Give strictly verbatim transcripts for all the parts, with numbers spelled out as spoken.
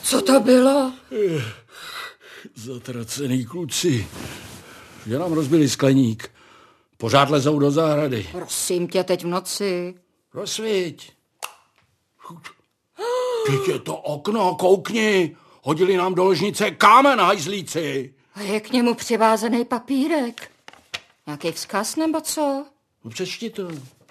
Co to bylo? Zatracený kluci. Že nám rozbili skleník. Pořád lezou do zahrady. Prosím tě, teď v noci. Rozsvíť. Teď je to okno, koukni. Hodili nám do ložnice kámen, hajzlíci. A je k němu přivázaný papírek. Nějaký vzkaz nebo co? No přečti to.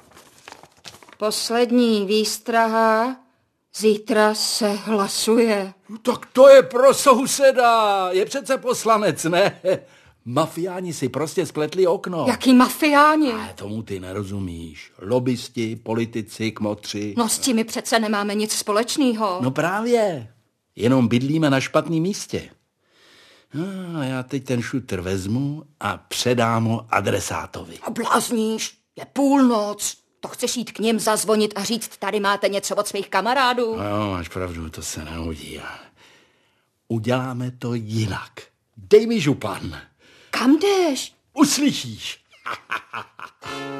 Poslední výstraha. Zítra se hlasuje. No, tak to je pro souseda. Je přece poslanec, ne? Mafiáni si prostě spletli okno. Jaký mafiáni? Ale tomu ty nerozumíš. Lobisti, politici, kmotři. No s tím my přece nemáme nic společného. No právě. Jenom bydlíme na špatném místě. No, a já teď ten šutr vezmu a předám ho adresátovi. A blázníš, je půlnoc. To chceš jít k ním zazvonit a říct, tady máte něco od svých kamarádů? No, máš pravdu, to se nehodí. Uděláme to jinak. Dej mi župan. Kam jdeš? Uslyšíš.